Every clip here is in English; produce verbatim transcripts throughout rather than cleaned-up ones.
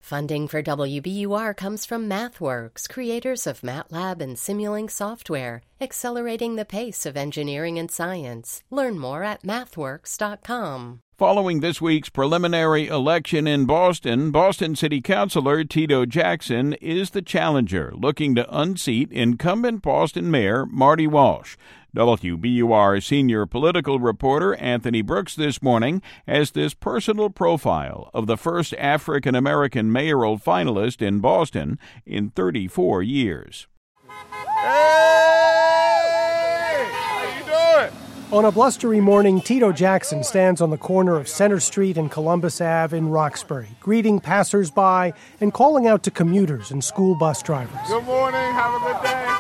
Funding for W B U R comes from MathWorks, creators of MATLAB and Simulink software, accelerating the pace of engineering and science. Learn more at mathworks dot com. Following this week's preliminary election in Boston, Boston City Councilor Tito Jackson is the challenger, looking to unseat incumbent Boston Mayor Marty Walsh. W B U R senior political reporter Anthony Brooks this morning has this personal profile of the first African-American mayoral finalist in Boston in thirty-four years. Hey! How you doing? On a blustery morning, Tito Jackson stands on the corner of Center Street and Columbus Avenue in Roxbury, greeting passersby and calling out to commuters and school bus drivers. Good morning. Have a good day.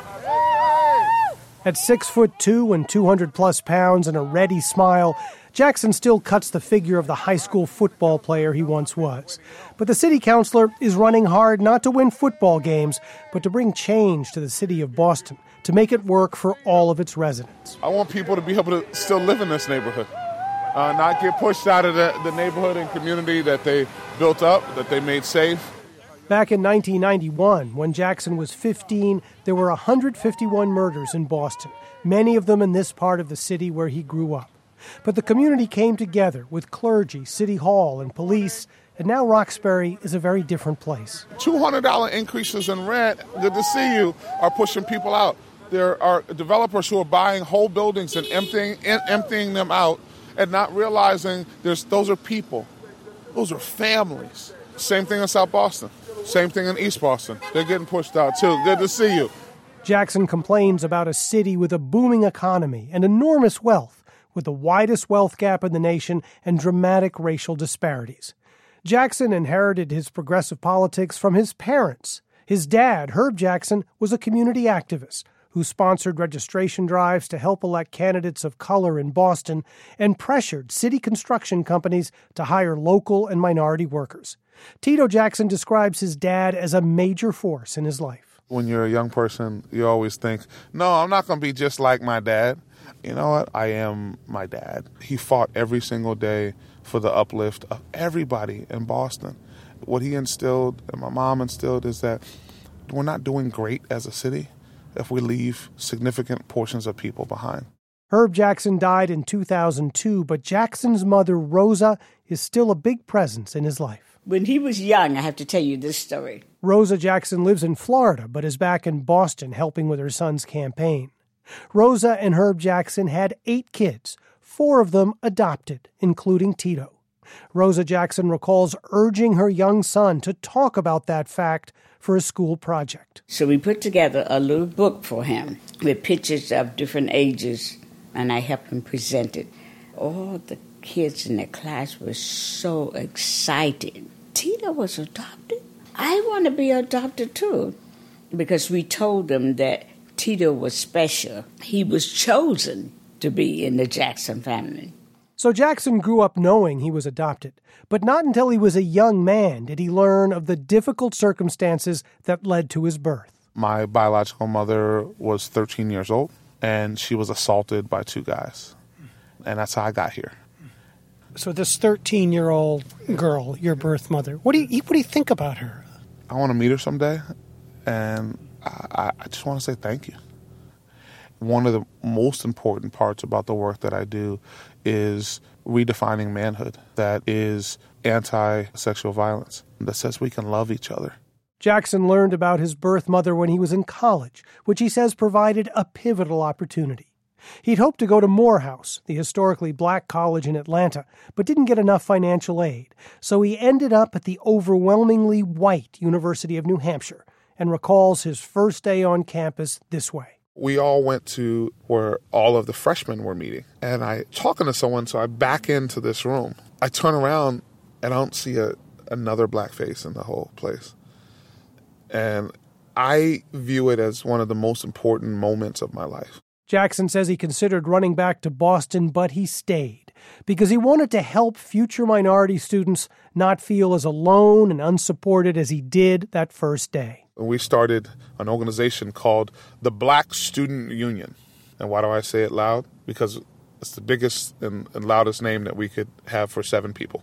At six foot two and two hundred plus pounds and a ready smile, Jackson still cuts the figure of the high school football player he once was. But the city councilor is running hard not to win football games, but to bring change to the city of Boston, to make it work for all of its residents. I want people to be able to still live in this neighborhood, uh, not get pushed out of the, the neighborhood and community that they built up, that they made safe. Back in nineteen ninety-one, when Jackson was fifteen, there were one hundred fifty-one murders in Boston, many of them in this part of the city where he grew up. But the community came together with clergy, city hall, and police, and now Roxbury is a very different place. two hundred dollars increases in rent, good to see you, are pushing people out. There are developers who are buying whole buildings and emptying, emptying them out and not realizing there's those are people. Those are families. Same thing in South Boston. Same thing in East Boston. They're getting pushed out, too. Good to see you. Jackson complains about a city with a booming economy and enormous wealth, with the widest wealth gap in the nation and dramatic racial disparities. Jackson inherited his progressive politics from his parents. His dad, Herb Jackson, was a community activist who sponsored registration drives to help elect candidates of color in Boston and pressured city construction companies to hire local and minority workers. Tito Jackson describes his dad as a major force in his life. When you're a young person, you always think, no, I'm not going to be just like my dad. You know what? I am my dad. He fought every single day for the uplift of everybody in Boston. What he instilled and my mom instilled is that we're not doing great as a city if we leave significant portions of people behind. Herb Jackson died in two thousand two, but Jackson's mother, Rosa, is still a big presence in his life. When he was young, I have to tell you this story. Rosa Jackson lives in Florida, but is back in Boston helping with her son's campaign. Rosa and Herb Jackson had eight kids, four of them adopted, including Tito. Rosa Jackson recalls urging her young son to talk about that fact for a school project. So we put together a little book for him with pictures of different ages, and I helped him present it. All the kids in the class were so excited. Tito was adopted? I want to be adopted too, because we told them that Tito was special. He was chosen to be in the Jackson family. So Jackson grew up knowing he was adopted, but not until he was a young man did he learn of the difficult circumstances that led to his birth. My biological mother was thirteen years old, and she was assaulted by two guys, and that's how I got here. So this thirteen-year-old girl, your birth mother, what do you what do you think about her? I want to meet her someday, and I, I just want to say thank you. One of the most important parts about the work that I do is redefining manhood that is anti-sexual violence, that says we can love each other. Jackson learned about his birth mother when he was in college, which he says provided a pivotal opportunity. He'd hoped to go to Morehouse, the historically black college in Atlanta, but didn't get enough financial aid, so he ended up at the overwhelmingly white University of New Hampshire and recalls his first day on campus this way. We all went to where all of the freshmen were meeting, and I talking to someone, so I back into this room. I turn around, and I don't see a, another black face in the whole place. And I view it as one of the most important moments of my life. Jackson says he considered running back to Boston, but he stayed because he wanted to help future minority students not feel as alone and unsupported as he did that first day. We started an organization called the Black Student Union. And why do I say it loud? Because it's the biggest and, and loudest name that we could have for seven people.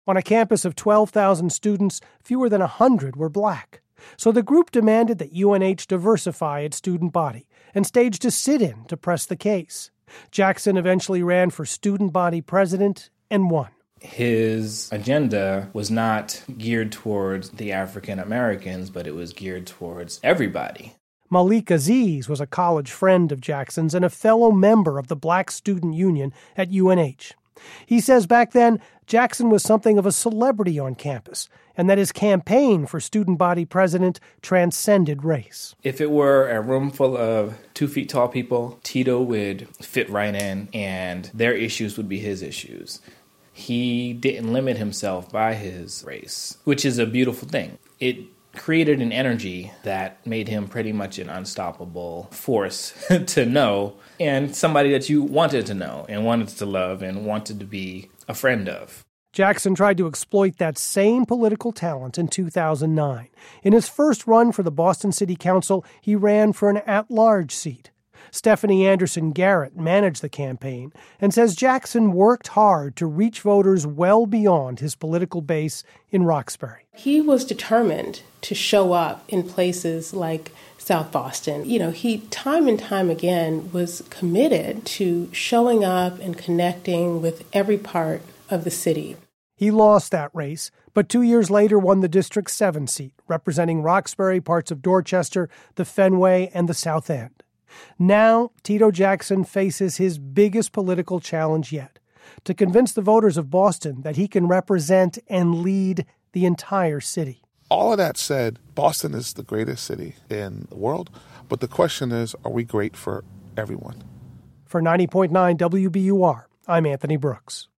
On a campus of twelve thousand students, fewer than one hundred were black. So the group demanded that U N H diversify its student body and staged a sit-in to press the case. Jackson eventually ran for student body president and won. His agenda was not geared towards the African Americans, but it was geared towards everybody. Malik Aziz was a college friend of Jackson's and a fellow member of the Black Student Union at U N H. He says back then, Jackson was something of a celebrity on campus, and that his campaign for student body president transcended race. If it were a room full of two feet tall people, Tito would fit right in, and their issues would be his issues. He didn't limit himself by his race, which is a beautiful thing. It created an energy that made him pretty much an unstoppable force to know, and somebody that you wanted to know and wanted to love and wanted to be a friend of. Jackson tried to exploit that same political talent in two thousand nine. In his first run for the Boston City Council, he ran for an at-large seat. Stephanie Anderson Garrett managed the campaign and says Jackson worked hard to reach voters well beyond his political base in Roxbury. He was determined to show up in places like South Boston. You know, he time and time again was committed to showing up and connecting with every part of the city. He lost that race, but two years later won the District seven seat, representing Roxbury, parts of Dorchester, the Fenway, and the South End. Now, Tito Jackson faces his biggest political challenge yet, to convince the voters of Boston that he can represent and lead the entire city. All of that said, Boston is the greatest city in the world, but the question is, are we great for everyone? For ninety point nine W B U R, I'm Anthony Brooks.